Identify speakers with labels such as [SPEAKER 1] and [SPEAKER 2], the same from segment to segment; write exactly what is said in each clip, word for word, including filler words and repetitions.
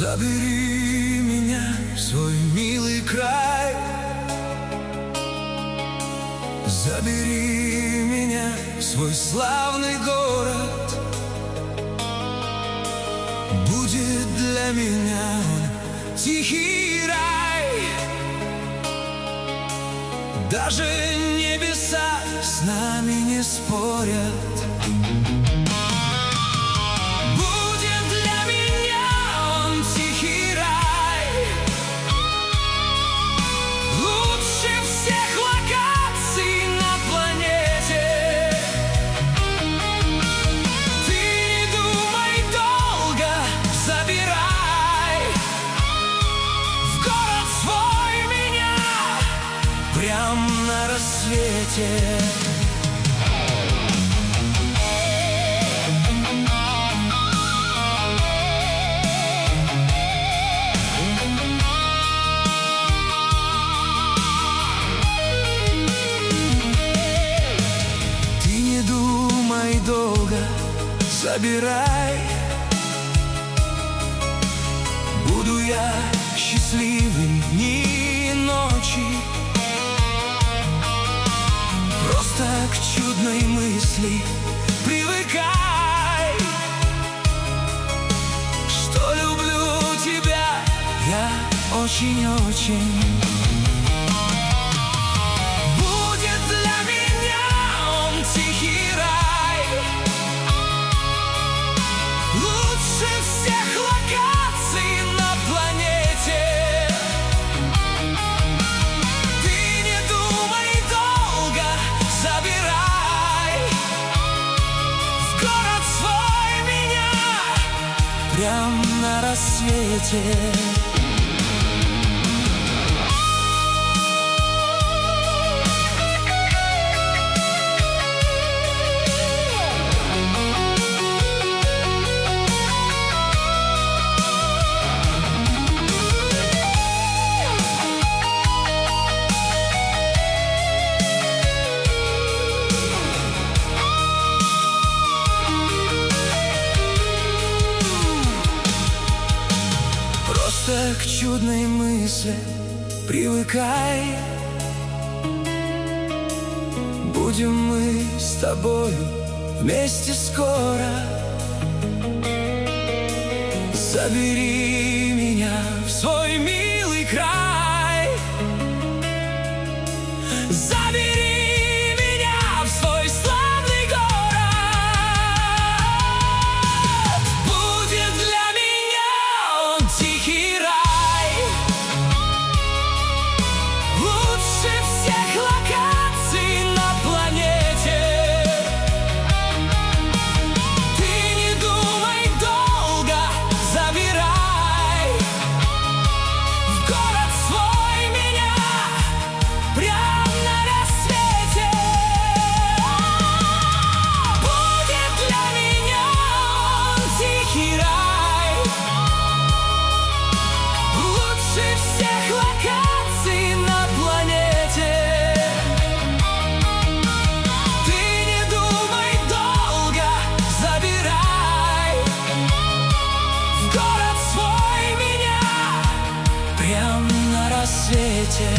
[SPEAKER 1] Забери меня в свой милый край, забери меня в свой славный город. Будет для меня он тихий рай, даже небеса с нами не спорят. Прям на рассвете. Ты не думай долго, забирай. Буду я счастливый дни и ночи. Просто к чудной мысли привыкай, что люблю тебя я очень-очень. Будет для меня он тихий рай, лучше всех локаций на планете. Прям на рассвете. К чудной мысли привыкай. Будем мы с тобою вместе скоро. Забери меня в свой милый край, забери меня в свой славный город. Будет для меня он тихий рай, свете.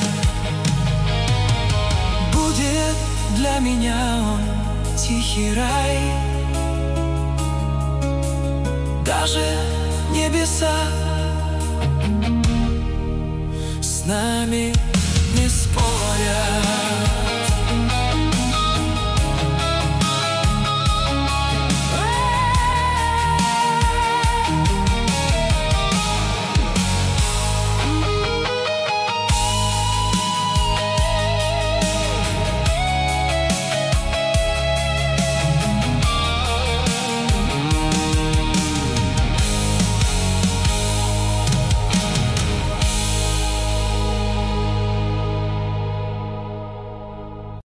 [SPEAKER 1] Будет для меня он тихий рай, даже небеса с нами не спорят.